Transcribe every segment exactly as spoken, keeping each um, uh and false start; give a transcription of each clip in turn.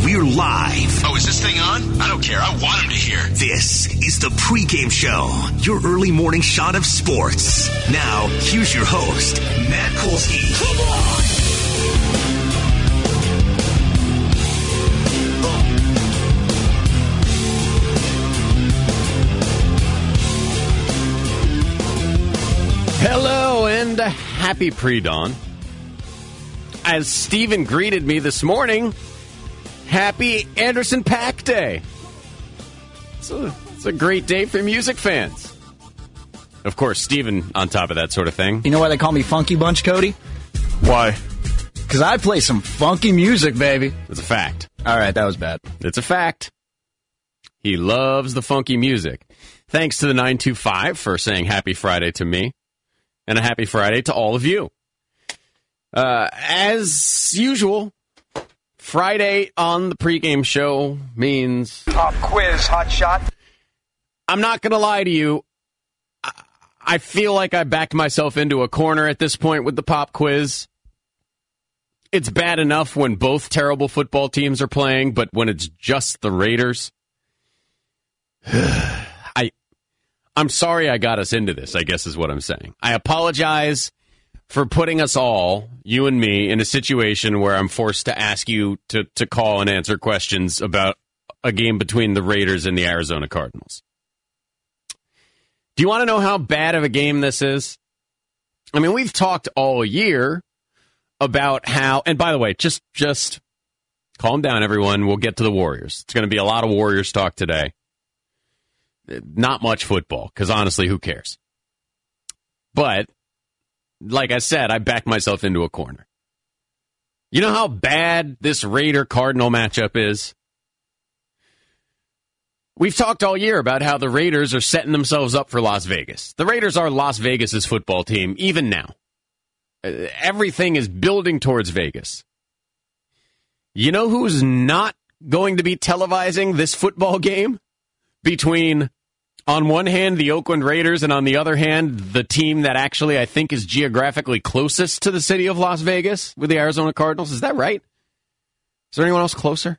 we're live. Oh, is this thing on? I don't care. I want him to hear. This is the pregame show, your early morning shot of sports. Now, here's your host, Matt Kolsky. Come on! Hello and happy pre-dawn. As Steven greeted me this morning, happy Anderson .Paak Day. It's a, it's a great day for music fans. Of course, Steven on top of that sort of thing. You know why they call me Funky Bunch, Cody? Why? Because I play some funky music, baby. It's a fact. All right, that was bad. It's a fact. He loves the funky music. Thanks to the nine two five for saying happy Friday to me. And a happy Friday to all of you. Uh, as usual, Friday on the pregame show means... Pop quiz, hot shot. I'm not going to lie to you. I, I feel like I backed myself into a corner at this point with the pop quiz. It's bad enough when both terrible football teams are playing, but when it's just the Raiders... I... I'm sorry I got us into this, I guess is what I'm saying. I apologize for putting us all, you and me, in a situation where I'm forced to ask you to, to call and answer questions about a game between the Raiders and the Arizona Cardinals. Do you want to know how bad of a game this is? I mean, we've talked all year about how, and by the way, just, just calm down, everyone. We'll get to the Warriors. It's going to be a lot of Warriors talk today. Not much football, because honestly, who cares? But, like I said, I backed myself into a corner. You know how bad this Raider-Cardinal matchup is? We've talked all year about how the Raiders are setting themselves up for Las Vegas. The Raiders are Las Vegas's football team, even now. Everything is building towards Vegas. You know who's not going to be televising this football game? Between, on one hand, the Oakland Raiders, and on the other hand, the team that actually I think is geographically closest to the city of Las Vegas with the Arizona Cardinals. Is that right? Is there anyone else closer?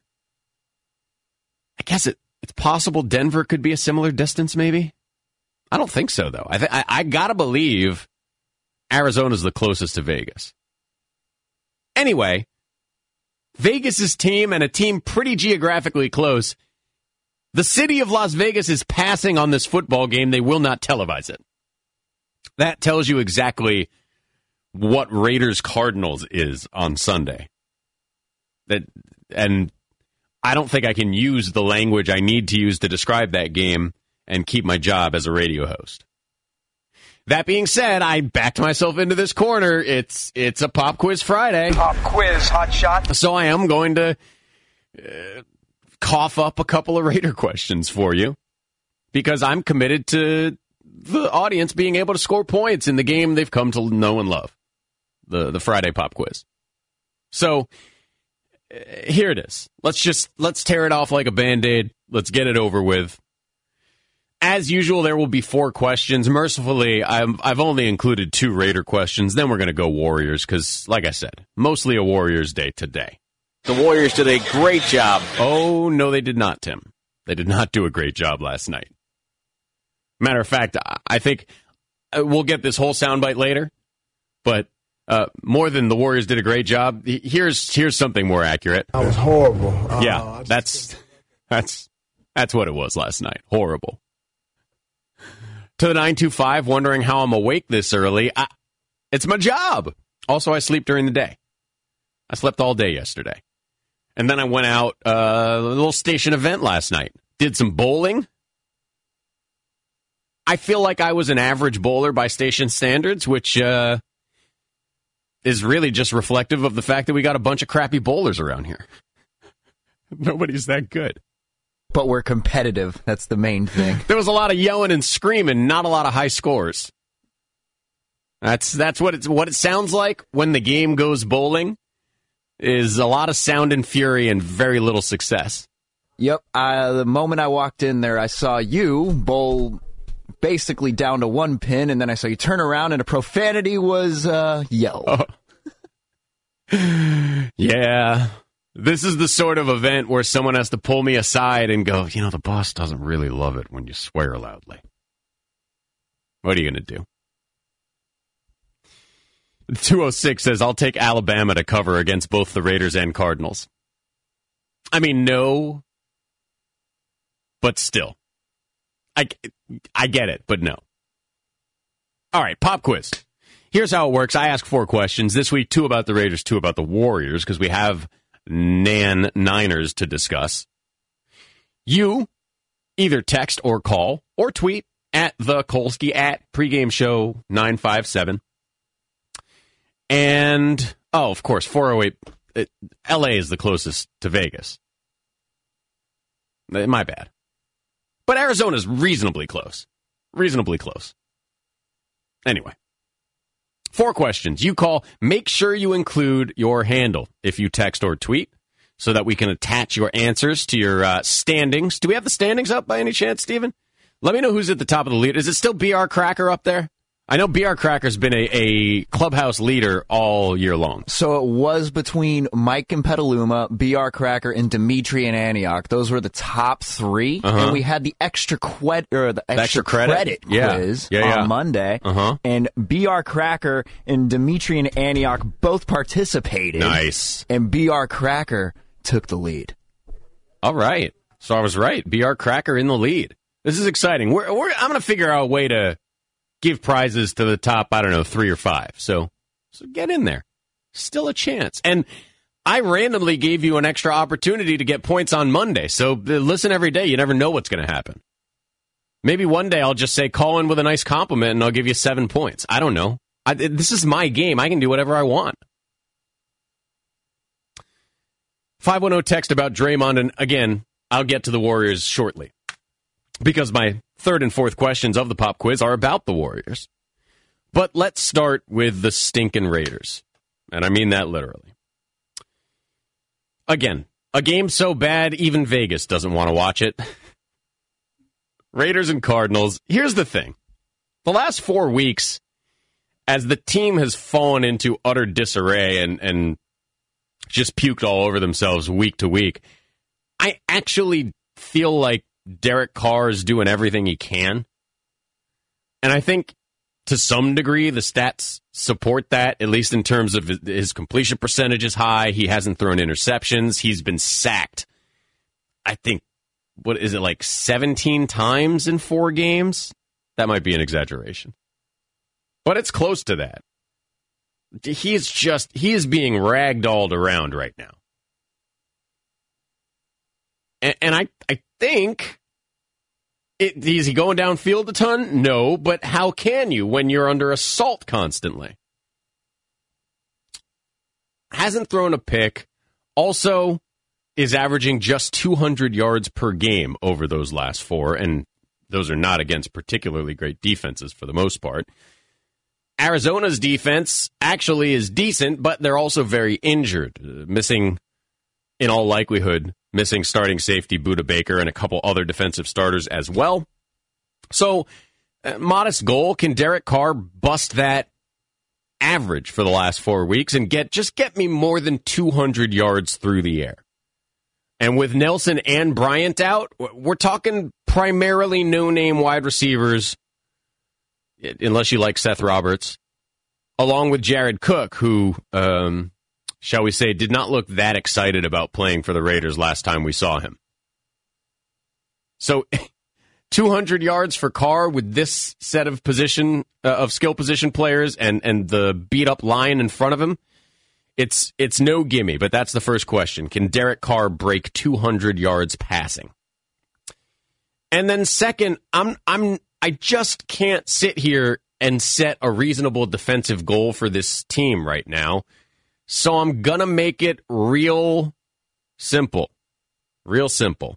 I guess it, it's possible Denver could be a similar distance, maybe. I don't think so, though. I, th- I, I gotta believe Arizona's the closest to Vegas. Anyway, Vegas's team and a team pretty geographically close. The city of Las Vegas is passing on this football game. They will not televise it. That tells you exactly what Raiders-Cardinals is on Sunday. That, and I don't think I can use the language I need to use to describe that game and keep my job as a radio host. That being said, I backed myself into this corner. It's it's a Pop Quiz Friday. Pop quiz, hot shot. So I am going to... Uh, cough up a couple of Raider questions for you because I'm committed to the audience being able to score points in the game they've come to know and love, the the Friday Pop Quiz. So uh, here it is. Let's just let's tear it off like a Band-Aid. Let's get it over with. As usual, there will be four questions. Mercifully, I'm, I've only included two Raider questions. Then we're going to go Warriors because, like I said, mostly a Warriors day today. The Warriors did a great job. Oh, no, they did not, Tim. They did not do a great job last night. Matter of fact, I think we'll get this whole soundbite later, but uh, more than the Warriors did a great job, here's here's something more accurate. That was horrible. Uh, yeah, that's that's that's what it was last night. Horrible. To the nine two five, wondering how I'm awake this early. I, it's my job. Also, I sleep during the day. I slept all day yesterday. And then I went out, uh, a little station event last night. Did some bowling. I feel like I was an average bowler by station standards, which uh, is really just reflective of the fact that we got a bunch of crappy bowlers around here. Nobody's that good. But we're competitive. That's the main thing. There was a lot of yelling and screaming, not a lot of high scores. That's that's what it's what it sounds like when the game goes bowling. Is a lot of sound and fury and very little success. Yep. Uh, the moment I walked in there, I saw you bowl basically down to one pin, and then I saw you turn around, and a profanity was uh, yelled. Oh. Yeah. This is the sort of event where someone has to pull me aside and go, you know, the boss doesn't really love it when you swear loudly. What are you going to do? two oh six says, I'll take Alabama to cover against both the Raiders and Cardinals. I mean, no, but still. I, I get it, but no. All right, pop quiz. Here's how it works. I ask four questions. This week, two about the Raiders, two about the Warriors, because we have Nan Niners to discuss. You either text or call or tweet at the Kolsky at pregame show nine five seven. And, oh, of course, four oh eight. It, L A is the closest to Vegas. My bad. But Arizona's reasonably close. Reasonably close. Anyway. Four questions. You call. Make sure you include your handle if you text or tweet so that we can attach your answers to your uh, standings. Do we have the standings up by any chance, Steven? Let me know who's at the top of the lead. Is it still B R Cracker up there? I know B R Cracker's been a, a clubhouse leader all year long. So it was between Mike and Petaluma, B R Cracker, and Dimitri and Antioch. Those were the top three. Uh-huh. And we had the extra, que- or the extra, extra credit, credit yeah. quiz yeah, yeah. on Monday. Uh-huh. And B R Cracker and Dimitri and Antioch both participated. Nice. And B R Cracker took the lead. All right. So I was right. B R Cracker in the lead. This is exciting. We're, we're, I'm going to figure out a way to give prizes to the top, I don't know, three or five. So, so get in there. Still a chance. And I randomly gave you an extra opportunity to get points on Monday. So listen every day. You never know what's going to happen. Maybe one day I'll just say, call in with a nice compliment and I'll give you seven points. I don't know. I, this is my game. I can do whatever I want. five one zero text about Draymond. And again, I'll get to the Warriors shortly, because my third and fourth questions of the pop quiz are about the Warriors. But let's start with the stinking Raiders. And I mean that literally. Again, a game so bad, even Vegas doesn't want to watch it. Raiders and Cardinals. Here's the thing. The last four weeks, as the team has fallen into utter disarray and, and just puked all over themselves week to week, I actually feel like Derek Carr is doing everything he can. And I think to some degree the stats support that, at least in terms of his completion percentage is high. He hasn't thrown interceptions. He's been sacked, I think, what is it, like seventeen times in four games? That might be an exaggeration. But it's close to that. He is just, he is being ragdolled around right now. And, and I, I think, it, is he going downfield a ton? No, but how can you when you're under assault constantly? Hasn't thrown a pick. Also is averaging just two hundred yards per game over those last four, and those are not against particularly great defenses for the most part. Arizona's defense actually is decent, but they're also very injured, uh, missing, in all likelihood, missing starting safety Budda Baker and a couple other defensive starters as well. So, uh, modest goal. Can Derek Carr bust that average for the last four weeks and get just get me more than two hundred yards through the air? And with Nelson and Bryant out, we're talking primarily no-name wide receivers, unless you like Seth Roberts, along with Jared Cook, who, um, shall we say, did not look that excited about playing for the Raiders last time we saw him. So, two hundred yards for Carr with this set of position uh, of skill position players and and the beat up line in front of him, it's it's no gimme. But that's the first question: can Derek Carr break two hundred yards passing? And then second, I'm I'm I just can't sit here and set a reasonable defensive goal for this team right now. So I'm gonna make it real simple, real simple.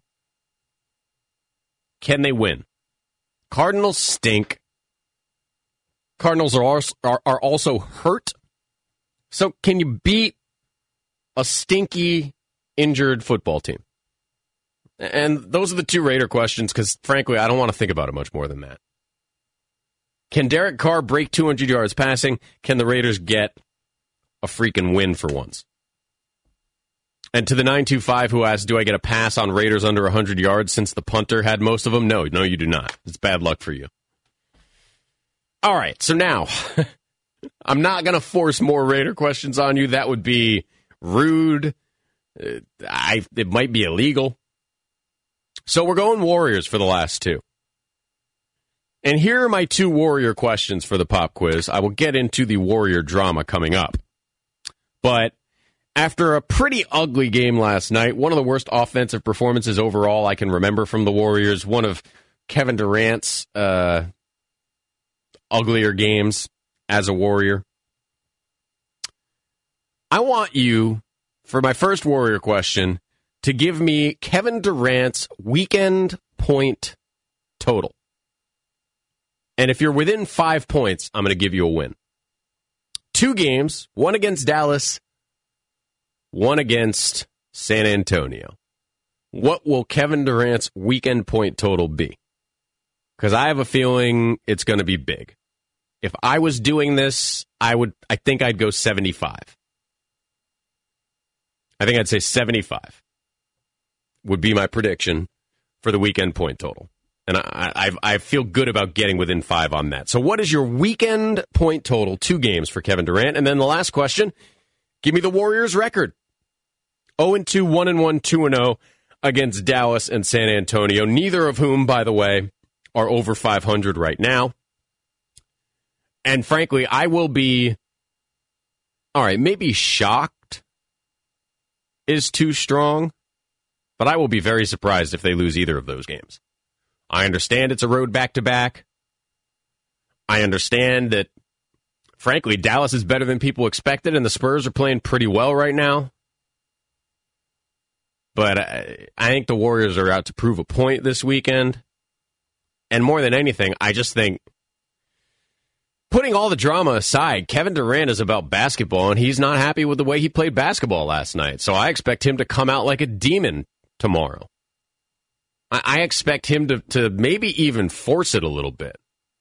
Can they win? Cardinals stink. Cardinals are also, are, are also hurt. So can you beat a stinky, injured football team? And those are the two Raider questions, because, frankly, I don't want to think about it much more than that. Can Derek Carr break two hundred yards passing? Can the Raiders get a freaking win for once? And to the nine two five who asked, do I get a pass on Raiders under one hundred yards since the punter had most of them? No, no, you do not. It's bad luck for you. All right, so now, I'm not going to force more Raider questions on you. That would be rude. Uh, I, it might be illegal. So we're going Warriors for the last two. And here are my two Warrior questions for the pop quiz. I will get into the Warrior drama coming up. But after a pretty ugly game last night, one of the worst offensive performances overall I can remember from the Warriors, one of Kevin Durant's uh, uglier games as a Warrior. I want you, for my first Warrior question, to give me Kevin Durant's weekend point total. And if you're within five points, I'm going to give you a win. Two games, one against Dallas, one against San Antonio. What will Kevin Durant's weekend point total be? Because I have a feeling it's going to be big. If I was doing this, I would. I think I'd go seventy-five. I think I'd say seventy-five would be my prediction for the weekend point total. And I, I, I feel good about getting within five on that. So what is your weekend point total? Two games for Kevin Durant. And then the last question, give me the Warriors record. oh and two, one and one, two and oh against Dallas and San Antonio, neither of whom, by the way, are over five hundred right now. And frankly, I will be, all right, maybe shocked is too strong, but I will be very surprised if they lose either of those games. I understand it's a road back-to-back. I understand that, frankly, Dallas is better than people expected, and the Spurs are playing pretty well right now. But I, I think the Warriors are out to prove a point this weekend. And more than anything, I just think, putting all the drama aside, Kevin Durant is about basketball, and he's not happy with the way he played basketball last night. So I expect him to come out like a demon tomorrow. I, I expect him to, to maybe even force it a little bit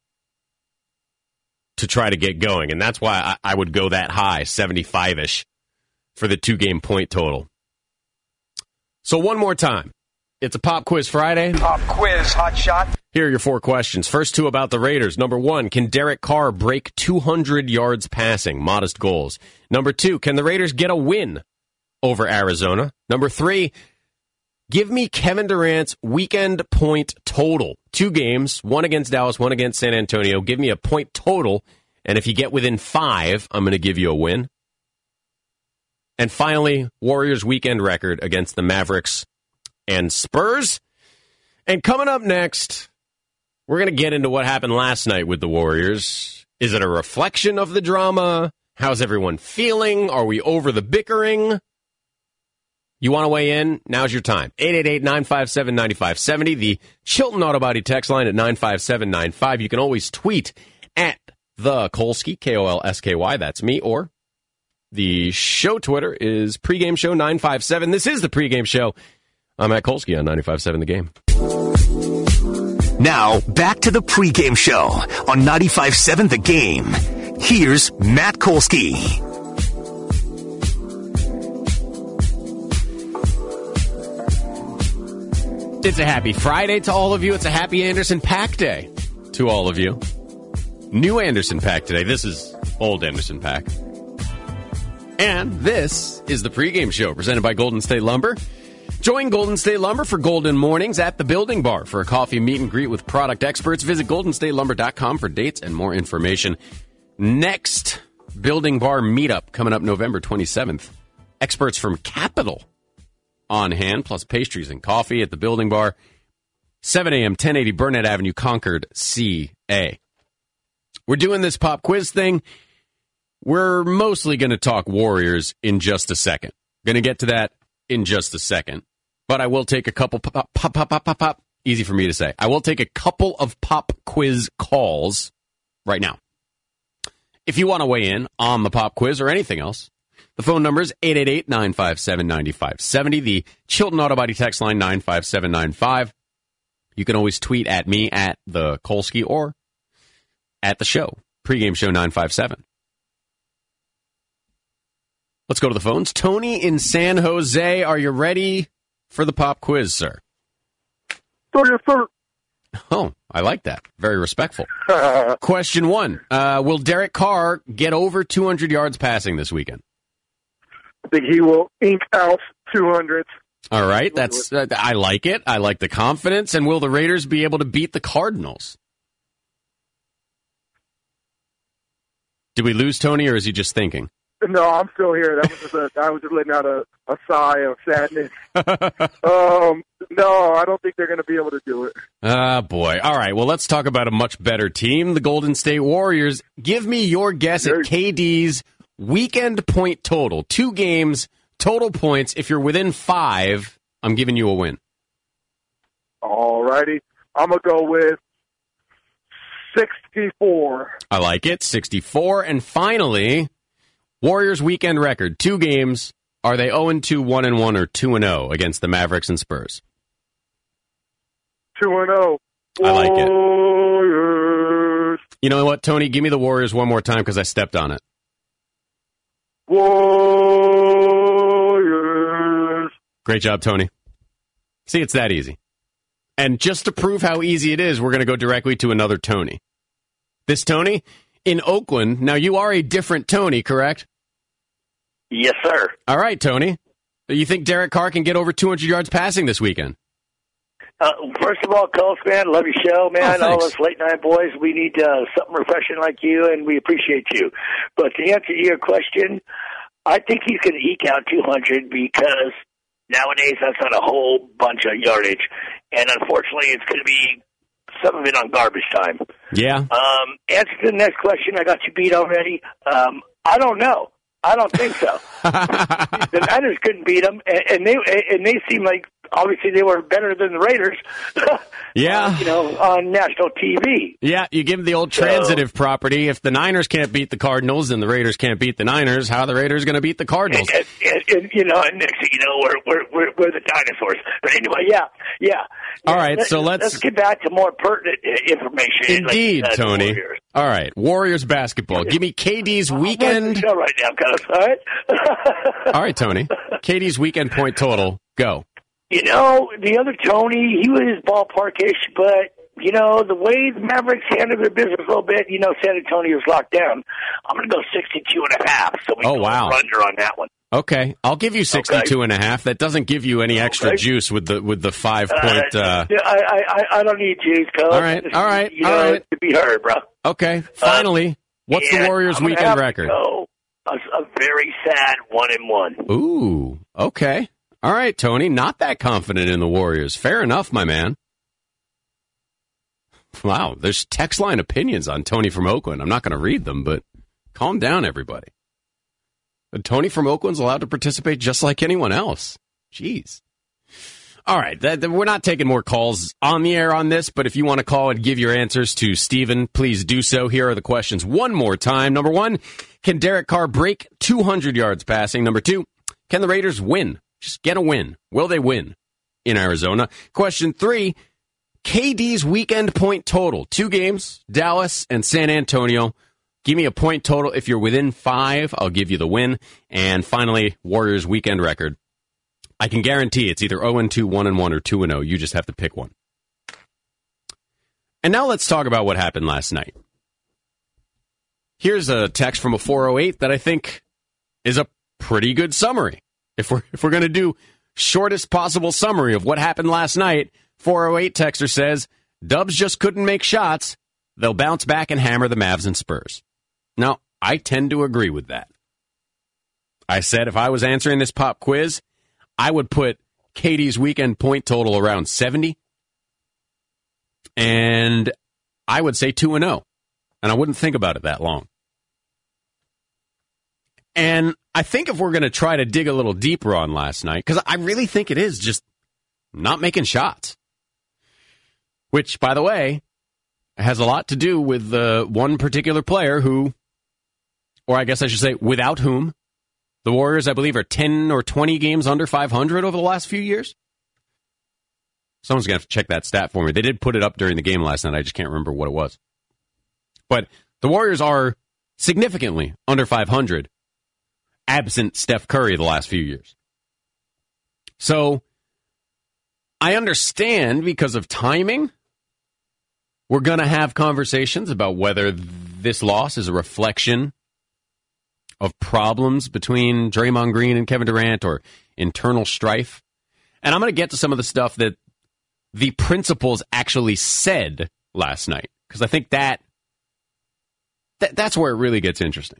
to try to get going. And that's why I, I would go that high, seventy-five-ish, for the two-game point total. So one more time. It's a Pop Quiz Friday. Pop quiz, hot shot. Here are your four questions. First two about the Raiders. Number one, can Derek Carr break two hundred yards passing? Modest goals. Number two, can the Raiders get a win over Arizona? Number three, give me Kevin Durant's weekend point total. Two games, one against Dallas, one against San Antonio. Give me a point total, and if you get within five, I'm going to give you a win. And finally, Warriors weekend record against the Mavericks and Spurs. And coming up next, we're going to get into what happened last night with the Warriors. Is it a reflection of the drama? How's everyone feeling? Are we over the bickering? You want to weigh in? Now's your time. eight eight eight, nine five seven, nine five seven zero. The Chilton Auto Body text line at nine five seven nine five. You can always tweet at the Kolsky, K O L S K Y. That's me. Or the show Twitter is Pregame Show nine five seven. This is the Pregame Show. I'm at Kolsky on ninety-five seven The Game. Now, back to the Pregame Show on ninety-five seven The Game. Here's Matt Kolsky. It's a happy Friday to all of you. It's a happy Anderson Paak Day to all of you. New Anderson Paak today. This is old Anderson Paak. And this is the Pregame Show presented by Golden State Lumber. Join Golden State Lumber for Golden Mornings at the Building Bar for a coffee meet and greet with product experts. Visit golden state lumber dot com for dates and more information. Next Building Bar meetup coming up November twenty-seventh. Experts from Capital on hand, plus pastries and coffee at the Building Bar. seven a.m., ten eighty Burnett Avenue, Concord, C A. We're doing this pop quiz thing. We're mostly going to talk Warriors in just a second. Going to get to that in just a second. But I will take a couple pop, pop, pop, pop, pop, pop. Easy for me to say. I will take a couple of pop quiz calls right now. If you want to weigh in on the pop quiz or anything else, the phone number is eight eight eight, nine five seven, nine five seven zero. The Chilton Auto Body text line nine five seven nine five. You can always tweet at me at the Kolsky or at the show. Pregame Show nine five seven. Let's go to the phones. Tony in San Jose, are you ready for the pop quiz, sir? Oh, I like that. Very respectful. Question one. Uh, will Derek Carr get over two hundred yards passing this weekend? I think he will ink out two hundred. All right. That's. Uh, I like it. I like the confidence. And will the Raiders be able to beat the Cardinals? Did we lose Tony, or is he just thinking? No, I'm still here. That was just a, I was just letting out a, a sigh of sadness. um, no, I don't think they're going to be able to do it. Ah, boy. All right, well, let's talk about a much better team, the Golden State Warriors. Give me your guess at K D's weekend point total. Two games, total points. If you're within five, I'm giving you a win. All righty. I'm going to go with sixty-four. I like it. sixty-four. And finally, Warriors weekend record. Two games. Are they oh and two, one and one, or two and oh against the Mavericks and Spurs? two and oh. I like it. Warriors. You know what, Tony? Give me the Warriors one more time because I stepped on it. Warriors. Great job, Tony. See, it's that easy. And just to prove how easy it is, we're going to go directly to another Tony. This Tony in Oakland. Now, you are a different Tony, correct? Yes, sir. All right, Tony. You think Derek Carr can get over two hundred yards passing this weekend? Uh, first of all, Colts, man, love your show, man. Oh, all us late night boys, we need uh, something refreshing like you, and we appreciate you. But to answer your question, I think he's going to eke out two hundred because nowadays that's not a whole bunch of yardage, and unfortunately, it's going to be some of it on garbage time. Yeah. Um, answer to the next question. I got you beat already. Um, I don't know. I don't think so. The Niners couldn't beat them, and, and they and they seem like obviously they were better than the Raiders. Yeah, uh, you know, on national T V. Yeah, you give the old So- transitive property. If the Niners can't beat the Cardinals, then the Raiders can't beat the Niners. How are the Raiders going to beat the Cardinals? And, and, and, you know, and next thing you know, we're we're we're, we're the dinosaurs. But anyway, yeah, yeah. All right, so let's- let's get back to more pertinent uh, information. Indeed, like, uh, the Tony. Warriors. All right, Warriors basketball. Give me K D's I'm on the weekend. show right now, guys. All right. All right, Tony. K D's weekend point total. Go. You know, the other Tony, he was ballparkish, but, you know, the way the Mavericks handled their business a little bit, you know, San Antonio was locked down. I'm going to go sixty-two and a half, so we Oh, go wow. under on that one. Okay, I'll give you sixty-two and a half. That doesn't give you any extra Okay. juice with the with the five point. Uh, I, I, I, I don't need juice, Coach. All right, all right, you all know, right. to be heard, bro. okay, finally, what's And the Warriors I'm gonna weekend have to record? go a, a very sad one and one. Ooh, okay. All right, Tony, not that confident in the Warriors. Fair enough, my man. Wow, there's text line opinions on Tony from Oakland. I'm not going to read them, but calm down, everybody. But Tony from Oakland's allowed to participate just like anyone else. Jeez. All right, that, that- we're not taking more calls on the air on this, but if you want to call and give your answers to Steven, please do so. Here are the questions one more time. Number one, can Derek Carr break two hundred yards passing? Number two, can the Raiders win? Just get a win. Will they win in Arizona? Question three, K D's weekend point total. Two games, Dallas and San Antonio. Give me a point total. If you're within five, I'll give you the win. And finally, Warriors weekend record. I can guarantee it's either oh and two, one and one, or two and oh. You just have to pick one. And now let's talk about what happened last night. Here's a text from a four oh eight that I think is a pretty good summary. If we're if we're going to do shortest possible summary of what happened last night, four oh eight texter says, Dubs just couldn't make shots. They'll bounce back and hammer the Mavs and Spurs. Now, I tend to agree with that. I said if I was answering this pop quiz, I would put K D's weekend point total around seventy. And I would say two and oh. And I wouldn't think about it that long. And I think if we're going to try to dig a little deeper on last night, because I really think it is just not making shots. Which, by the way, has a lot to do with uh, one particular player who, or I guess I should say, without whom, the Warriors, I believe, are ten or twenty games under five hundred over the last few years. Someone's going to have to check that stat for me. They did put it up during the game last night. I just can't remember what it was. But the Warriors are significantly under five hundred. absent Steph Curry the last few years. So I understand because of timing, we're going to have conversations about whether this loss is a reflection of problems between Draymond Green and Kevin Durant or internal strife. And I'm going to get to some of the stuff that the principals actually said last night, because I think that, that that's where it really gets interesting.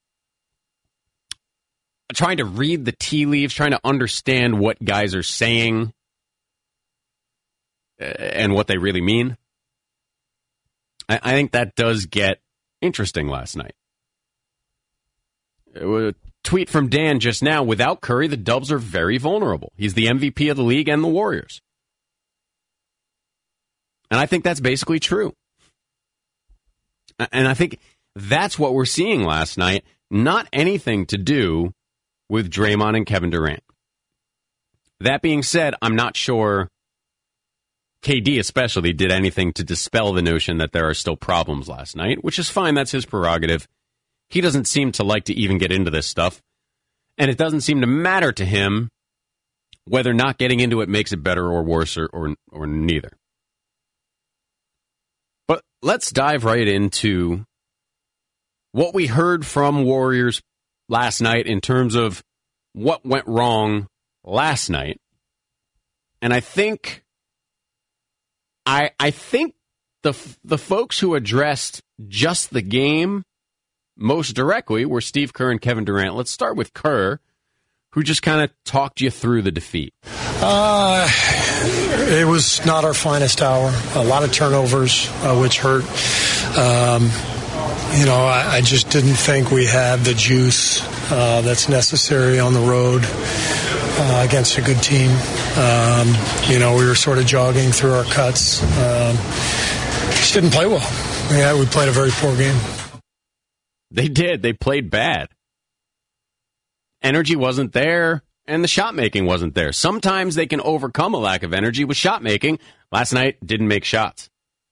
Trying to read the tea leaves, trying to understand what guys are saying and what they really mean. I, I think that does get interesting last night. A tweet from Dan just now, without Curry, the Dubs are very vulnerable. He's the M V P of the league and the Warriors. And I think that's basically true. And I think that's what we're seeing last night. Not anything to do with Draymond and Kevin Durant. That being said, I'm not sure K D especially did anything to dispel the notion that there are still problems last night, which is fine. That's his prerogative. He doesn't seem to like to even get into this stuff. And it doesn't seem to matter to him whether not getting into it makes it better or worse or, or, or neither. But let's dive right into what we heard from Warriors last night in terms of what went wrong last night. And I think I I think the the folks who addressed just the game most directly were Steve Kerr and Kevin Durant. Let's start with Kerr, who just kind of talked you through the defeat. Uh, it was not our finest hour. A lot of turnovers, uh, which hurt. Um, you know, I, I just didn't think we had the juice uh, that's necessary on the road uh, against a good team. Um, you know, we were sort of jogging through our cuts. Um, just didn't play well. Yeah, we played a very poor game. They did. They played bad. Energy wasn't there, and the shot making wasn't there. Sometimes they can overcome a lack of energy with shot making. Last night, didn't make shots.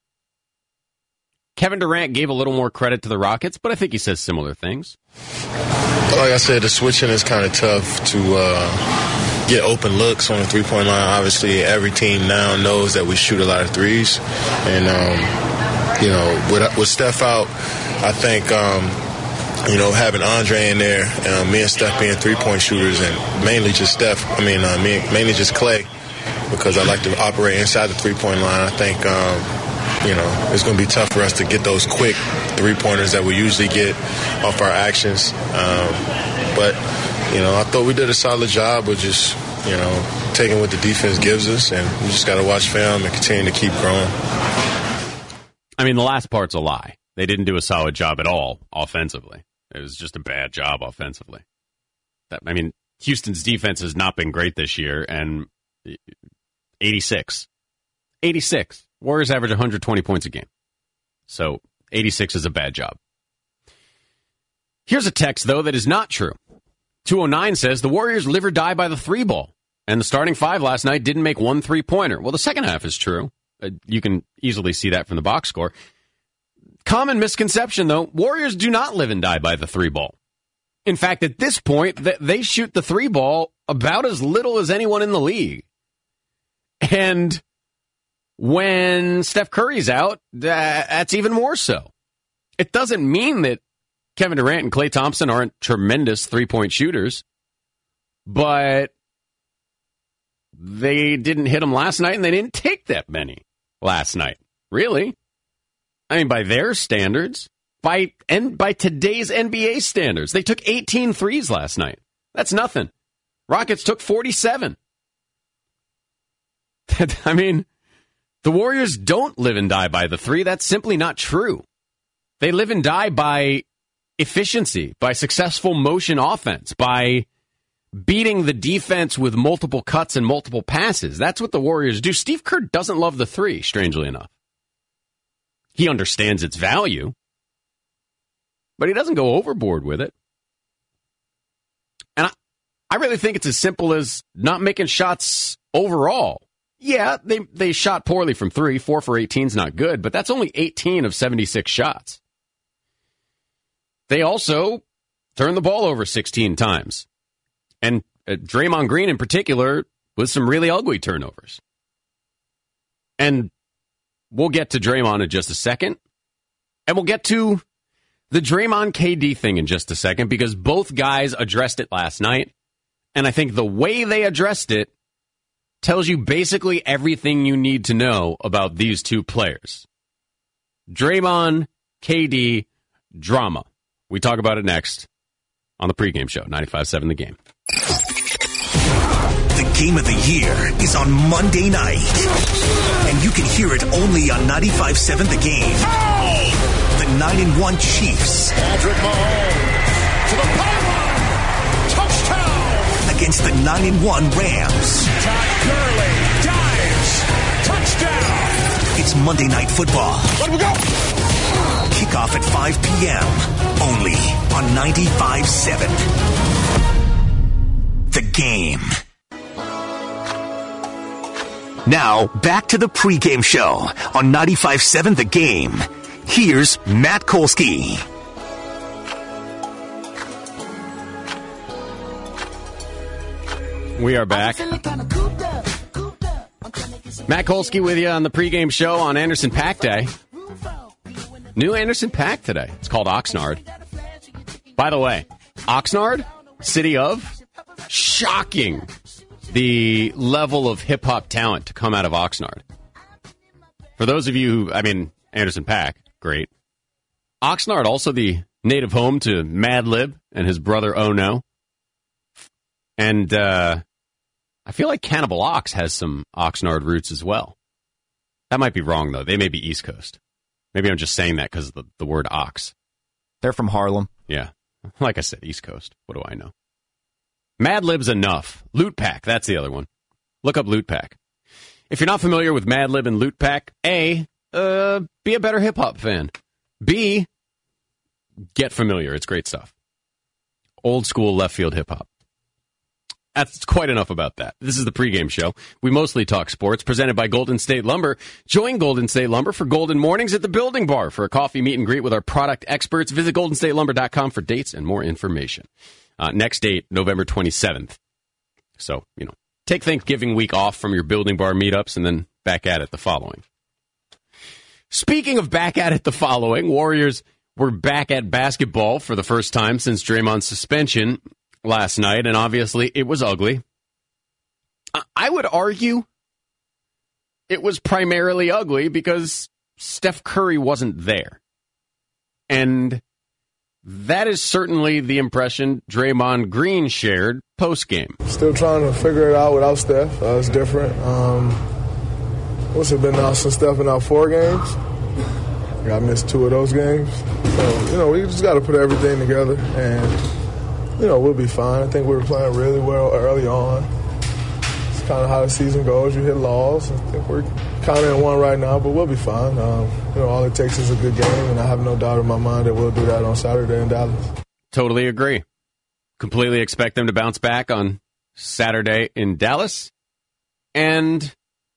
Kevin Durant gave a little more credit to the Rockets, but I think he says similar things. Like I said, the switching is kind of tough to uh, get open looks on the three-point line. Obviously, every team now knows that we shoot a lot of threes. And, um, you know, with, with Steph out, I think, um, you know, having Andre in there, uh, me and Steph being three-point shooters, and mainly just Steph, I mean, uh, me, mainly just Clay, because I like to operate inside the three-point line. I think, um, you know, it's going to be tough for us to get those quick three-pointers that we usually get off our actions. Um, but, you know, I thought we did a solid job with just, you know, taking what the defense gives us, and we just got to watch film and continue to keep growing. I mean, the last part's a lie. They didn't do a solid job at all offensively. It was just a bad job offensively. That, I mean, Houston's defense has not been great this year, and eighty-six. eighty-six. Warriors average one hundred twenty points a game. So eighty-six is a bad job. Here's a text, though, that is not true. two oh nine says, the Warriors live or die by the three ball, and the starting five last night didn't make one three-pointer. Well, the second half is true. Uh, you can easily see that from the box score. Common misconception, though, Warriors do not live and die by the three ball. In fact, at this point, they shoot the three ball about as little as anyone in the league. And when Steph Curry's out, that's even more so. It doesn't mean that Kevin Durant and Klay Thompson aren't tremendous three-point shooters, but they didn't hit them last night, and they didn't take that many last night. Really? I mean, by their standards, by and by today's N B A standards, they took eighteen threes last night. That's nothing. Rockets took forty-seven. I mean, the Warriors don't live and die by the three. That's simply not true. They live and die by efficiency, by successful motion offense, by beating the defense with multiple cuts and multiple passes. That's what the Warriors do. Steve Kerr doesn't love the three, strangely enough. He understands its value, but he doesn't go overboard with it. And I, I really think it's as simple as not making shots overall. Yeah, they, they shot poorly from three. Four for eighteen is not good, but that's only eighteen of seventy-six shots. They also turned the ball over sixteen times. And uh, Draymond Green in particular with some really ugly turnovers. And we'll get to Draymond in just a second. And we'll get to the Draymond K D thing in just a second because both guys addressed it last night. And I think the way they addressed it tells you basically everything you need to know about these two players. Draymond, K D, drama. We talk about it next on the pregame show, ninety-five seven The Game. The game of the year is on Monday night. And you can hear it only on ninety-five seven The Game. The nine and one Chiefs. Patrick Mahomes to the pylon. Touchdown. Against the nine and one Rams. Todd Gurley dives. Touchdown. It's Monday Night Football. Let we go. Kickoff at five p.m. only on ninety-five seven The Game. Now, back to the pregame show on ninety-five seven The Game. Here's Matt Kolsky. We are back. Matt Kolsky with you on the pregame show on Anderson Paak Day. New Anderson Paak today. It's called Oxnard. By the way, Oxnard, city of, shocking the level of hip-hop talent to come out of Oxnard. For those of you who, I mean, Anderson Paak, great. Oxnard, also the native home to Madlib and his brother Oh No. And uh, I feel like Cannibal Ox has some Oxnard roots as well. That might be wrong, though. They may be East Coast. Maybe I'm just saying that because of the, the word ox. They're from Harlem. Yeah. Like I said, East Coast. What do I know? Madlib's enough. Loot Pack, that's the other one. Look up Loot Pack. If you're not familiar with Madlib and Loot Pack, A, uh, be a better hip-hop fan. B, get familiar. It's great stuff. Old school left field hip-hop. That's quite enough about that. This is the pregame show. We mostly talk sports, presented by Golden State Lumber. Join Golden State Lumber for Golden Mornings at the Building Bar for a coffee meet and greet with our product experts. Visit golden state lumber dot com for dates and more information. Uh, next date, November twenty-seventh. So, you know, take Thanksgiving week off from your Building Bar meetups and then back at it the following. Speaking of back at it the following, Warriors were back at basketball for the first time since Draymond's suspension last night, and obviously it was ugly. I would argue it was primarily ugly because Steph Curry wasn't there. And that is certainly the impression Draymond Green shared post-game. Still trying to figure it out without Steph. Uh, it's different. Um, what's it been now since Steph been out four games? I missed two of those games. So, you know, we just got to put everything together and you know, we'll be fine. I think we were playing really well early on. It's kind of how the season goes. You hit laws. I think we're kind of in one right now, but we'll be fine. Um, you know, all it takes is a good game, and I have no doubt in my mind that we'll do that on Saturday in Dallas. Totally agree. Completely expect them to bounce back on Saturday in Dallas. And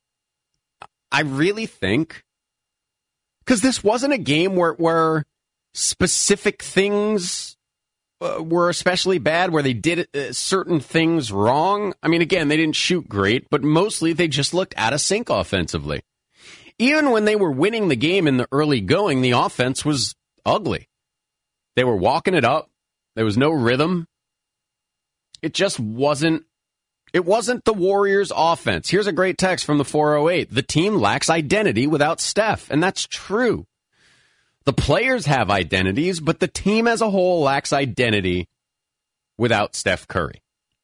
I really think, because this wasn't a game where, where specific things Uh, were especially bad, where they did uh, certain things wrong. I mean, again, they didn't shoot great, but mostly they just looked out of sync offensively. Even when they were winning the game in the early going, the offense was ugly. They were walking it up. There was no rhythm. It just wasn't, it wasn't the Warriors' offense. Here's a great text from the four oh eight. The team lacks identity without Steph, and that's true. The players have identities, but the team as a whole lacks identity without Steph Curry.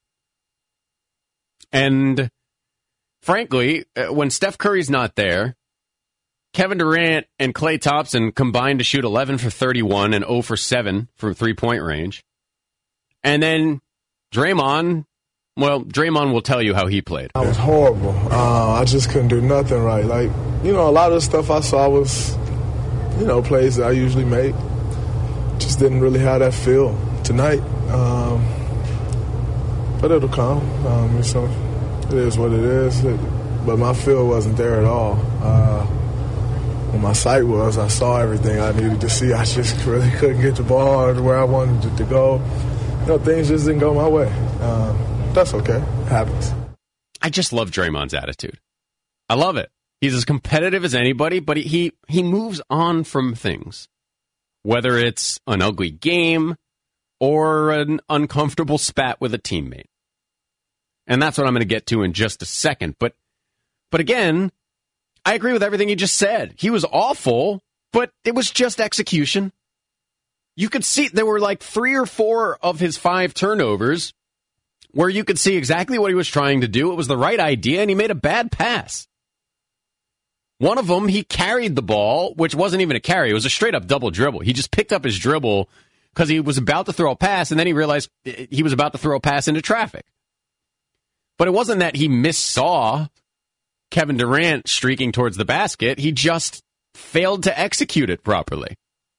And frankly, when Steph Curry's not there, Kevin Durant and Klay Thompson combined to shoot eleven for thirty-one and zero for seven from three-point range. And then Draymond, well, Draymond will tell you how he played. I was horrible. Uh, I just couldn't do nothing right. Like, you know, a lot of the stuff I saw was, you know, plays that I usually make. Just didn't really have that feel tonight. Um, but it'll come. Um, so it is what it is. It, but my feel wasn't there at all. Uh, where my sight was. I saw everything I needed to see. I just really couldn't get the ball to where I wanted it to go. You know, things just didn't go my way. Um, that's okay. It happens. I just love Draymond's attitude. I love it. He's as competitive as anybody, but he, he, he moves on from things. Whether it's an ugly game or an uncomfortable spat with a teammate. And that's what I'm going to get to in just a second. But, but again, I agree with everything he just said. He was awful, but it was just execution. You could see there were like three or four of his five turnovers where you could see exactly what he was trying to do. It was the right idea, and he made a bad pass. One of them, he carried the ball, which wasn't even a carry. It was a straight-up double dribble. He just picked up his dribble because he was about to throw a pass, and then he realized he was about to throw a pass into traffic. But it wasn't that he missaw Kevin Durant streaking towards the basket. He just failed to execute it properly.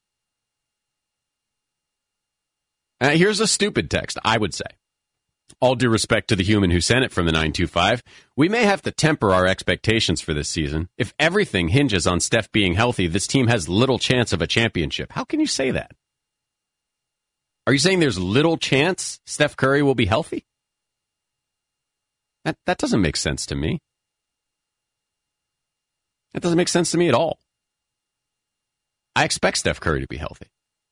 Uh, here's a stupid text, I would say. All due respect to the human who sent it from the nine two five, we may have to temper our expectations for this season. If everything hinges on Steph being healthy, this team has little chance of a championship. How can you say that? Are you saying there's little chance Steph Curry will be healthy? That that doesn't make sense to me. That doesn't make sense to me at all. I expect Steph Curry to be healthy.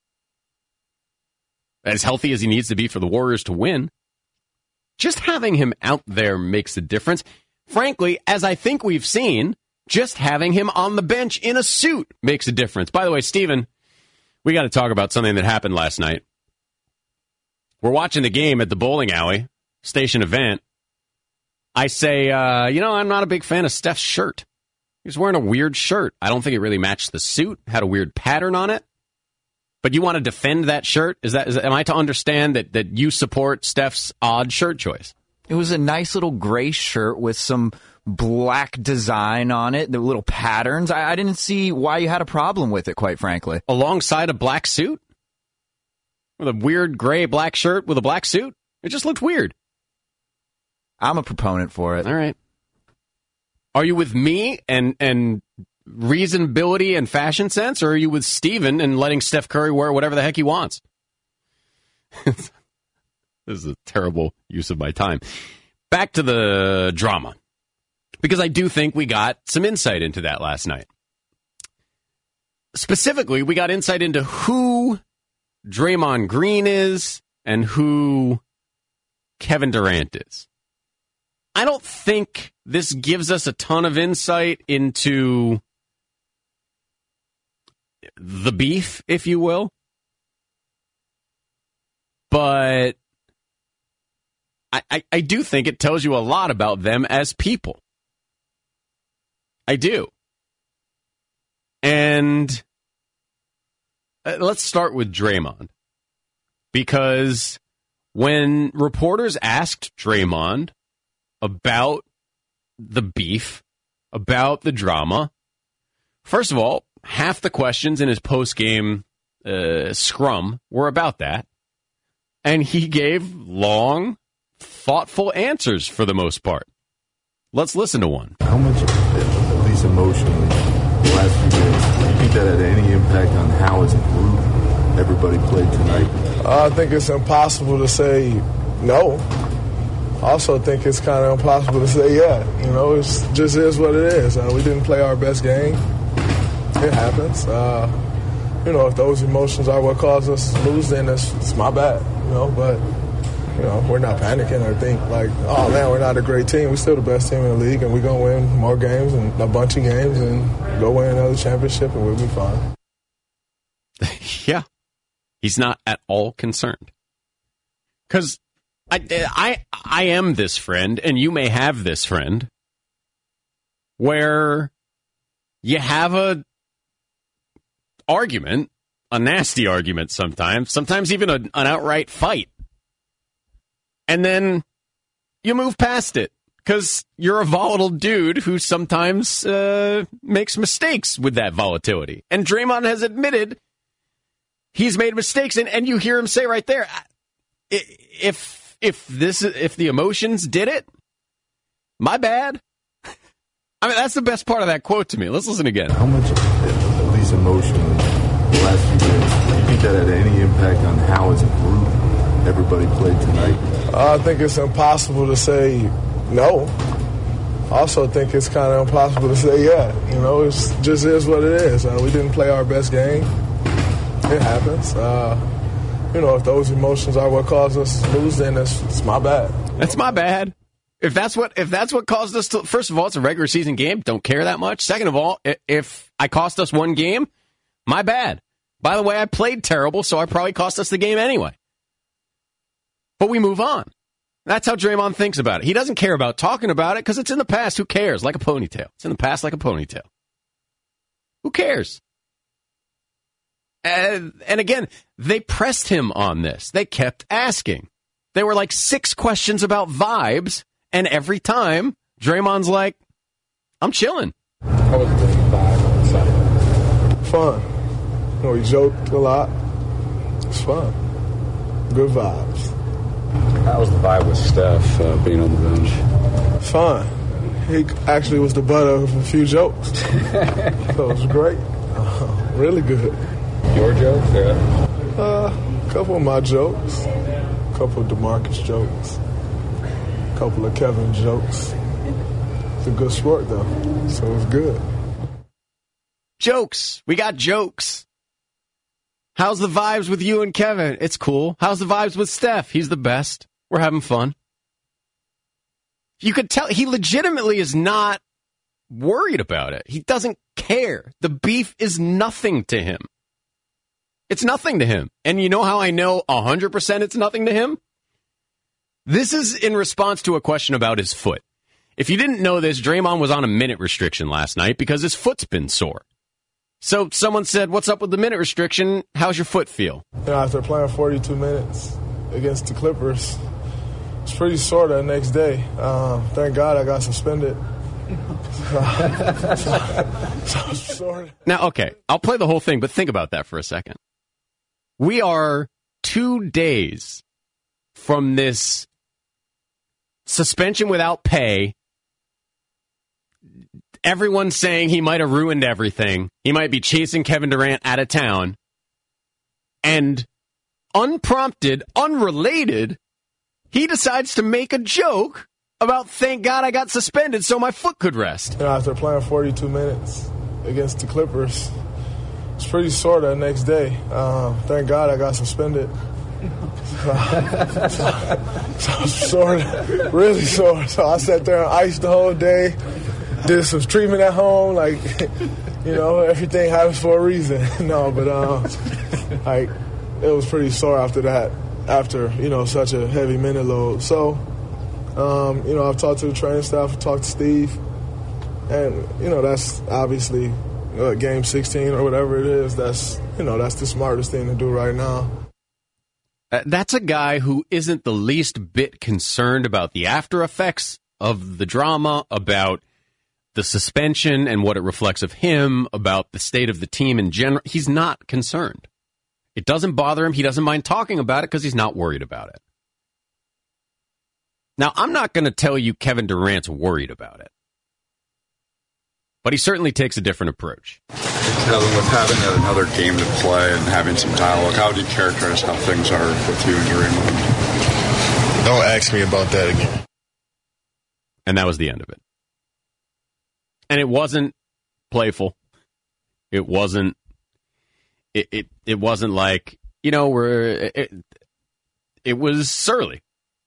As healthy as he needs to be for the Warriors to win. Just having him out there makes a difference. Frankly, as I think we've seen, just having him on the bench in a suit makes a difference. By the way, Steven, we got to talk about something that happened last night. We're watching the game at the bowling alley, station event. I say, uh, you know, I'm not a big fan of Steph's shirt. He was wearing a weird shirt. I don't think it really matched the suit, had a weird pattern on it. But you want to defend that shirt? Is that, is, am I to understand that, that you support Steph's odd shirt choice? It was a nice little gray shirt with some black design on it, the little patterns. I, I didn't see why you had a problem with it, quite frankly. Alongside a black suit? With a weird gray black shirt with a black suit? It just looked weird. I'm a proponent for it. All right. Are you with me and and reasonability and fashion sense, or are you with Steven and letting Steph Curry wear whatever the heck he wants? This is a terrible use of my time. Back to the drama, because I do think we got some insight into that last night. Specifically, we got insight into who Draymond Green is and who Kevin Durant is. I don't think this gives us a ton of insight into the beef, if you will. But I, I, I do think it tells you a lot about them as people. I do. And uh, let's start with Draymond. Because when reporters asked Draymond about the beef, about the drama, first of all, half the questions in his post-game uh, scrum were about that. And he gave long, thoughtful answers for the most part. Let's listen to one. How much of these emotions the last few minutes, do you think that had any impact on how as a group everybody played tonight? I think it's impossible to say no. I also think it's kind of impossible to say yeah. You know, it just is what it is. Uh, we didn't play our best game. It happens. Uh, you know, if those emotions are what caused us to lose, then it's, it's my bad. You know, but you know, we're not panicking or think like, oh man, we're not a great team. We're still the best team in the league, and we're gonna win more games and a bunch of games and go win another championship, and we'll be fine. Yeah, he's not at all concerned. Because I, I, I am this friend, and you may have this friend, where you have a argument, a nasty argument sometimes, sometimes even a, an outright fight. And then you move past it because you're a volatile dude who sometimes uh, makes mistakes with that volatility. And Draymond has admitted he's made mistakes, and, and you hear him say right there, if if this if the emotions did it, my bad. I mean, that's the best part of that quote to me. Let's listen again. How much, at least emotionally, the last few years, do you think that had any impact on how, as a group, everybody played tonight? I think it's impossible to say no. I also think it's kind of impossible to say yeah. You know, it just is what it is. Uh, we didn't play our best game. It happens. Uh, you know, if those emotions are what caused us to lose, then it's, it's my bad. That's my bad. If that's what if that's what caused us to, first of all, it's a regular season game. Don't care that much. Second of all, if I cost us one game, my bad. By the way, I played terrible, so I probably cost us the game anyway. But we move on. That's how Draymond thinks about it. He doesn't care about talking about it because it's in the past. Who cares? Like a ponytail. It's in the past like a ponytail. Who cares? And, and again, they pressed him on this. They kept asking. There were like six questions about vibes, and every time, Draymond's like, I'm chilling. How was the vibe on the side? Fun. You know, we joked a lot. It's fun. Good vibes. How was the vibe with Steph uh, being on the bench? Fun. He actually was the butt of a few jokes. So it was great. Uh, really good. Your jokes? Yeah. Uh, a couple of my jokes. A couple of DeMarcus jokes. A couple of Kevin jokes. It's a good sport, though. So it was good. Jokes. We got jokes. How's the vibes with you and Kevin? It's cool. How's the vibes with Steph? He's the best. We're having fun. You could tell he legitimately is not worried about it. He doesn't care. The beef is nothing to him. It's nothing to him. And you know how I know one hundred percent it's nothing to him? This is in response to a question about his foot. If you didn't know this, Draymond was on a minute restriction last night because his foot's been sore. So someone said, what's up with the minute restriction? How's your foot feel? You know, after playing forty-two minutes against the Clippers, it's pretty sore that next day. Um, thank God I got suspended. so, so now, okay, I'll play the whole thing, but think about that for a second. We are two days from this suspension without pay. Everyone's saying he might have ruined everything. He might be chasing Kevin Durant out of town. And unprompted, unrelated, he decides to make a joke about, thank God I got suspended so my foot could rest. You know, after playing forty-two minutes against the Clippers, it's pretty sore that next day. Um, thank God I got suspended. so, so, so sore, really sore. So I sat there and iced the whole day. Did some treatment at home, like, you know, everything happens for a reason. no, but, um, like, it was pretty sore after that, after, you know, such a heavy minute load. So, um, you know, I've talked to the training staff, I've talked to Steve, and, you know, that's obviously uh, game sixteen or whatever it is. That's, you know, that's the smartest thing to do right now. Uh, that's a guy who isn't the least bit concerned about the after effects of the drama, about the suspension and what it reflects of him, about the state of the team in general. He's not concerned. It doesn't bother him. He doesn't mind talking about it because he's not worried about it. Now, I'm not going to tell you Kevin Durant's worried about it, but he certainly takes a different approach. Kevin, with having another game to play and having some dialogue, how would you characterize how things are with you and Draymond? Don't ask me about that again. And that was the end of it. And it wasn't playful. It wasn't. It it, it wasn't like, you know, we're. It, it was surly.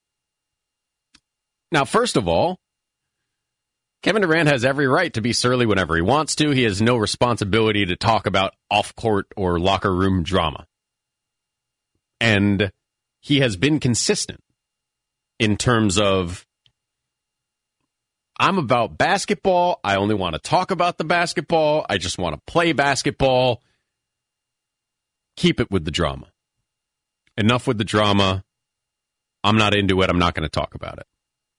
Now, first of all, Kevin Durant has every right to be surly whenever he wants to. He has no responsibility to talk about off-court or locker room drama. And he has been consistent in terms of, I'm about basketball. I only want to talk about the basketball. I just want to play basketball. Keep it with the drama. Enough with the drama. I'm not into it. I'm not going to talk about it.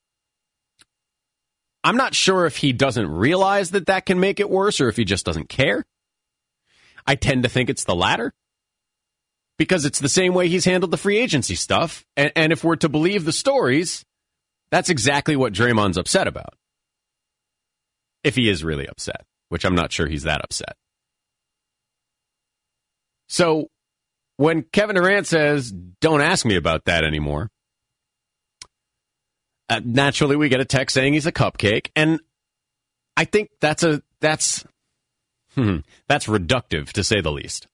I'm not sure if he doesn't realize that that can make it worse or if he just doesn't care. I tend to think it's the latter because it's the same way he's handled the free agency stuff. And, and if we're to believe the stories, that's exactly what Draymond's upset about. If he is really upset, which I'm not sure he's that upset. So when Kevin Durant says, don't ask me about that anymore, uh, naturally we get a text saying he's a cupcake. And I think that's a that's hmm, that's reductive, to say the least.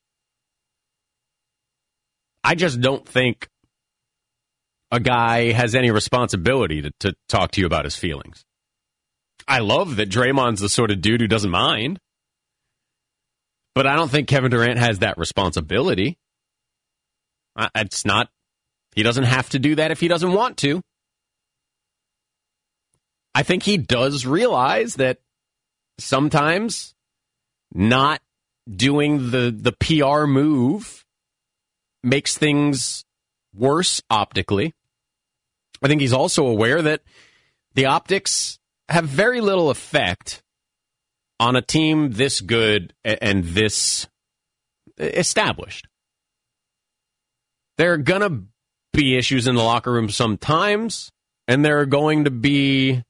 I just don't think a guy has any responsibility to, to talk to you about his feelings. I love that Draymond's the sort of dude who doesn't mind. But I don't think Kevin Durant has that responsibility. It's not, he doesn't have to do that if he doesn't want to. I think he does realize that sometimes not doing the, the P R move makes things worse optically. I think he's also aware that the optics have very little effect on a team this good and this established. There are going to be issues in the locker room sometimes, and there are going to be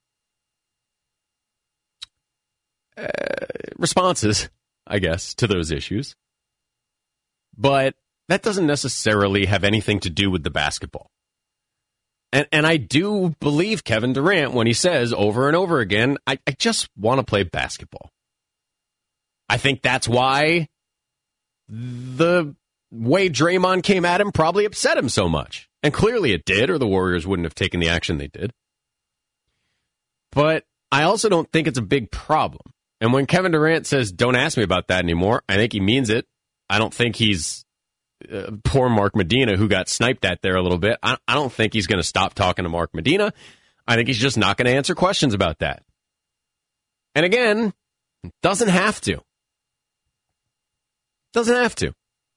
uh, responses, I guess, to those issues. But that doesn't necessarily have anything to do with the basketball. And and I do believe Kevin Durant when he says over and over again, I, I just want to play basketball. I think that's why the way Draymond came at him probably upset him so much. And clearly it did, or the Warriors wouldn't have taken the action they did. But I also don't think it's a big problem. And when Kevin Durant says, don't ask me about that anymore, I think he means it. I don't think he's uh, poor Mark Medina, who got sniped at there a little bit. I, I don't think he's going to stop talking to Mark Medina. I think he's just not going to answer questions about that. And again, doesn't have to. Doesn't have to.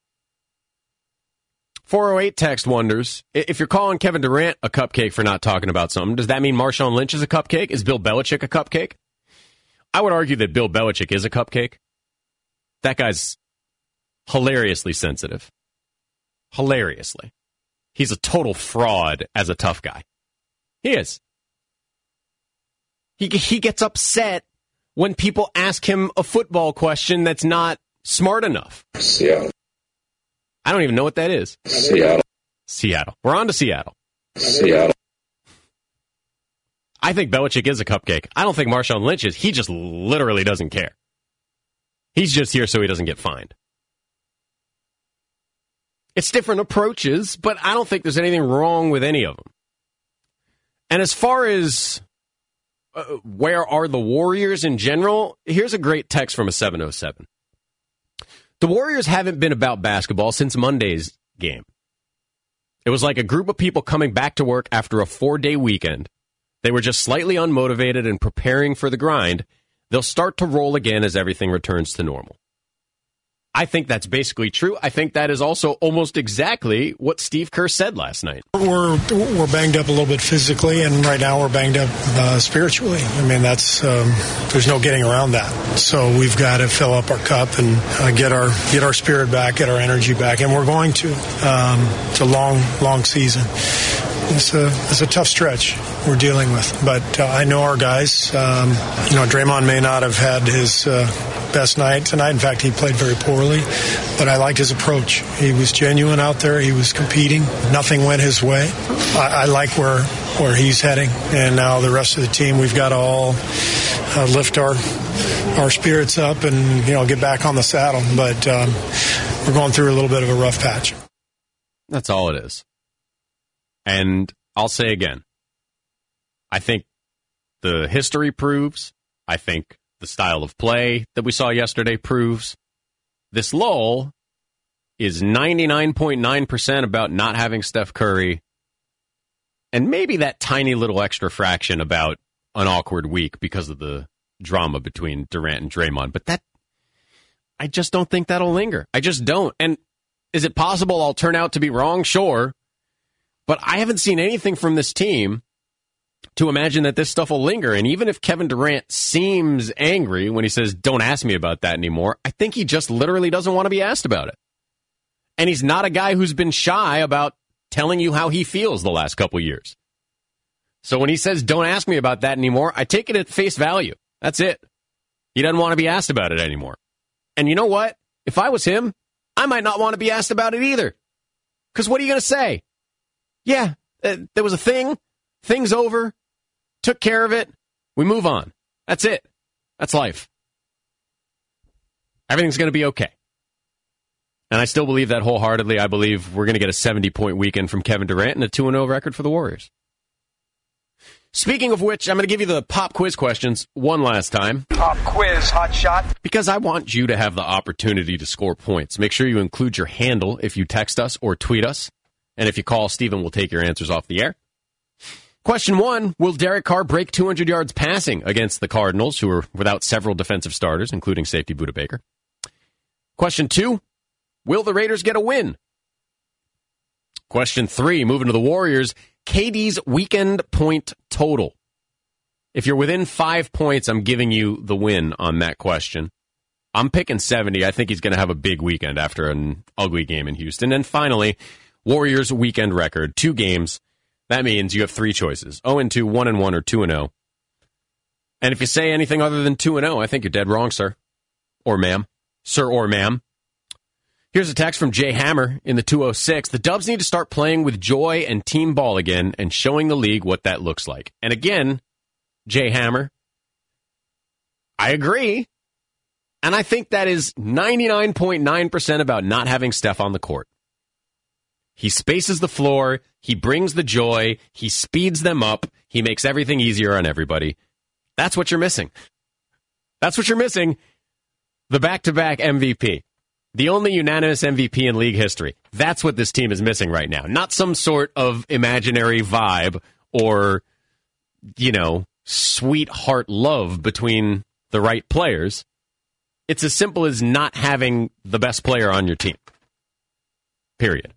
four oh eight text wonders, if you're calling Kevin Durant a cupcake for not talking about something, does that mean Marshawn Lynch is a cupcake? Is Bill Belichick a cupcake? I would argue that Bill Belichick is a cupcake. That guy's hilariously sensitive. Hilariously. He's a total fraud as a tough guy. He is. He, he gets upset when people ask him a football question that's not smart enough. Seattle. I don't even know what that is. Seattle. Seattle. We're on to Seattle. Seattle. I think Belichick is a cupcake. I don't think Marshawn Lynch is. He just literally doesn't care. He's just here so he doesn't get fined. It's different approaches, but I don't think there's anything wrong with any of them. And as far as uh, where are the Warriors in general, here's a great text from a seven oh seven. The Warriors haven't been about basketball since Monday's game. It was like a group of people coming back to work after a four-day weekend. They were just slightly unmotivated and preparing for the grind. They'll start to roll again as everything returns to normal. I think that's basically true. I think that is also almost exactly what Steve Kerr said last night. We're we're banged up a little bit physically, and right now we're banged up uh, spiritually. I mean, that's um, there's no getting around that. So we've got to fill up our cup and uh, get our get our spirit back, get our energy back, and we're going to. Um, it's a long, long season. It's a it's a tough stretch we're dealing with, but uh, I know our guys. Um, you know, Draymond may not have had his uh, best night tonight. In fact, he played very poorly, but I liked his approach. He was genuine out there. He was competing. Nothing went his way. I, I like where where he's heading, and now the rest of the team, we've got to all uh, lift our our spirits up and you know get back on the saddle. But um, we're going through a little bit of a rough patch. That's all it is. And I'll say again, I think the history proves, I think the style of play that we saw yesterday proves, this lull is ninety-nine point nine percent about not having Steph Curry, and maybe that tiny little extra fraction about an awkward week because of the drama between Durant and Draymond. But that, I just don't think that'll linger. I just don't. And is it possible I'll turn out to be wrong? Sure. But I haven't seen anything from this team to imagine that this stuff will linger. And even if Kevin Durant seems angry when he says, don't ask me about that anymore, I think he just literally doesn't want to be asked about it. And he's not a guy who's been shy about telling you how he feels the last couple years. So when he says, don't ask me about that anymore, I take it at face value. That's it. He doesn't want to be asked about it anymore. And you know what? If I was him, I might not want to be asked about it either. Because what are you going to say? Yeah, uh, there was a thing. Thing's over. Took care of it. We move on. That's it. That's life. Everything's going to be okay. And I still believe that wholeheartedly. I believe we're going to get a seventy-point weekend from Kevin Durant and a two and oh record for the Warriors. Speaking of which, I'm going to give you the pop quiz questions one last time. Pop quiz, hot shot. Because I want you to have the opportunity to score points. Make sure you include your handle if you text us or tweet us. And if you call, Stephen will take your answers off the air. Question one, will Derek Carr break two hundred yards passing against the Cardinals, who are without several defensive starters, including safety Budda Baker? Question two, will the Raiders get a win? Question three, moving to the Warriors, K D's weekend point total. If you're within five points, I'm giving you the win on that question. I'm picking seventy. I think he's going to have a big weekend after an ugly game in Houston. And finally, Warriors weekend record, two games. That means you have three choices, oh and two, one and one, or two and oh. And if you say anything other than two and oh, I think you're dead wrong, sir. Or ma'am. Sir or ma'am. Here's a text from Jay Hammer in the two oh six. The Dubs need to start playing with joy and team ball again and showing the league what that looks like. And again, Jay Hammer, I agree. And I think that is ninety-nine point nine percent about not having Steph on the court. He spaces the floor. He brings the joy. He speeds them up. He makes everything easier on everybody. That's what you're missing. That's what you're missing. The back-to-back M V P. The only unanimous M V P in league history. That's what this team is missing right now. Not some sort of imaginary vibe or, you know, sweetheart love between the right players. It's as simple as not having the best player on your team. Period.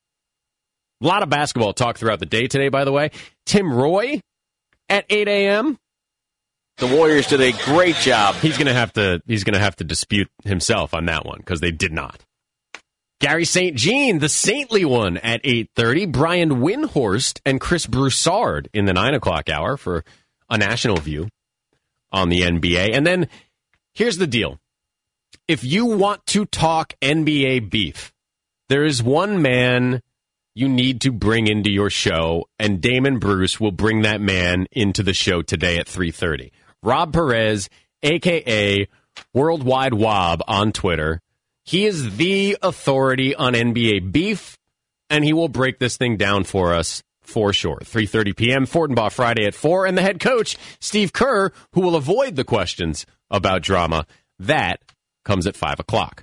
A lot of basketball talk throughout the day today, by the way. Tim Roy at eight a.m. The Warriors did a great job. He's going to have to he's going to have to dispute himself on that one because they did not. Gary Saint Jean, the saintly one, at eight thirty. Brian Windhorst and Chris Broussard in the nine o'clock hour for a national view on the N B A. And then here's the deal. If you want to talk N B A beef, there is one man you need to bring into your show, and Damon Bruce will bring that man into the show today at three thirty. Rob Perez, a k a. Worldwide Wob on Twitter. He is the authority on N B A beef, and he will break this thing down for us for sure. three thirty p.m., Fortenbaugh Friday at four, and the head coach, Steve Kerr, who will avoid the questions about drama. That comes at five o'clock.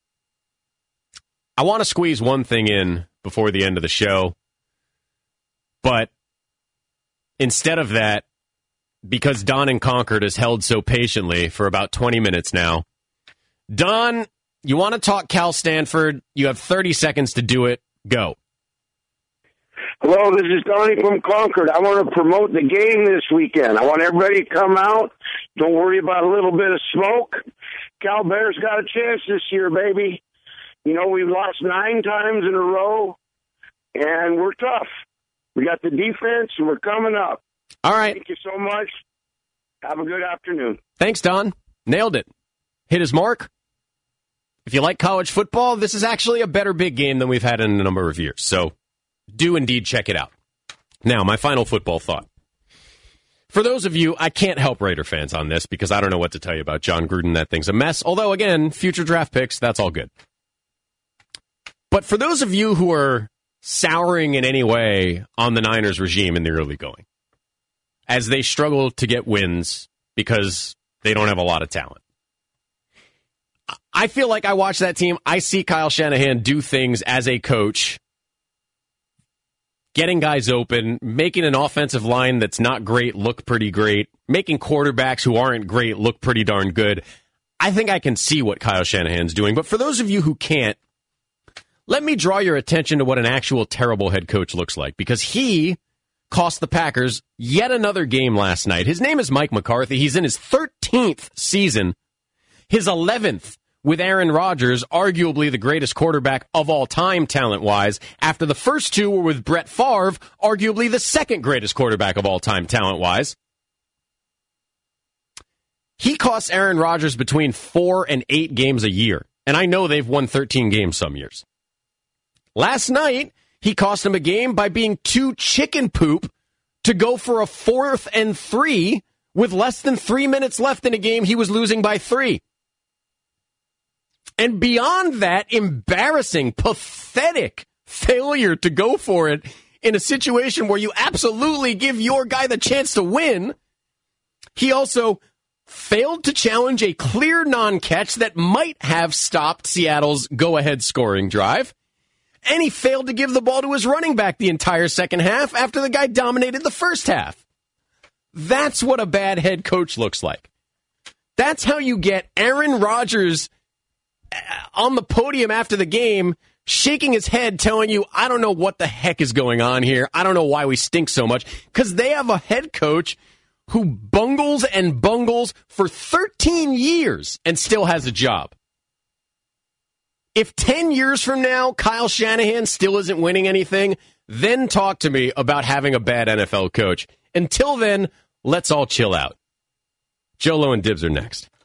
I want to squeeze one thing in before the end of the show, but instead of that, because Don in Concord has held so patiently for about twenty minutes now, Don, you want to talk Cal Stanford? You have thirty seconds to do it. Go. Hello, this is Donnie from Concord. I want to promote the game this weekend. I want everybody to come out. Don't worry about a little bit of smoke. Cal Bears got a chance this year, baby. You know, we've lost nine times in a row, and we're tough. We got the defense, and we're coming up. All right. Thank you so much. Have a good afternoon. Thanks, Don. Nailed it. Hit his mark. If you like college football, this is actually a better big game than we've had in a number of years. So do indeed check it out. Now, my final football thought. For those of you, I can't help Raider fans on this because I don't know what to tell you about John Gruden. That thing's a mess. Although, again, future draft picks, that's all good. But for those of you who are souring in any way on the Niners regime in the early going, as they struggle to get wins because they don't have a lot of talent, I feel like I watch that team. I see Kyle Shanahan do things as a coach, getting guys open, making an offensive line that's not great look pretty great, making quarterbacks who aren't great look pretty darn good. I think I can see what Kyle Shanahan's doing. But for those of you who can't, let me draw your attention to what an actual terrible head coach looks like, because he cost the Packers yet another game last night. His name is Mike McCarthy. He's in his thirteenth season, his eleventh with Aaron Rodgers, arguably the greatest quarterback of all time talent-wise, after the first two were with Brett Favre, arguably the second greatest quarterback of all time talent-wise. He costs Aaron Rodgers between four and eight games a year. And I know they've won thirteen games some years. Last night, he cost him a game by being too chicken poop to go for a fourth and three with less than three minutes left in a game he was losing by three. And beyond that, embarrassing, pathetic failure to go for it in a situation where you absolutely give your guy the chance to win, he also failed to challenge a clear non-catch that might have stopped Seattle's go-ahead scoring drive. And he failed to give the ball to his running back the entire second half after the guy dominated the first half. That's what a bad head coach looks like. That's how you get Aaron Rodgers on the podium after the game, shaking his head, telling you, I don't know what the heck is going on here. I don't know why we stink so much. Because they have a head coach who bungles and bungles for thirteen years and still has a job. If ten years from now, Kyle Shanahan still isn't winning anything, then talk to me about having a bad N F L coach. Until then, let's all chill out. Joe Low and Dibs are next.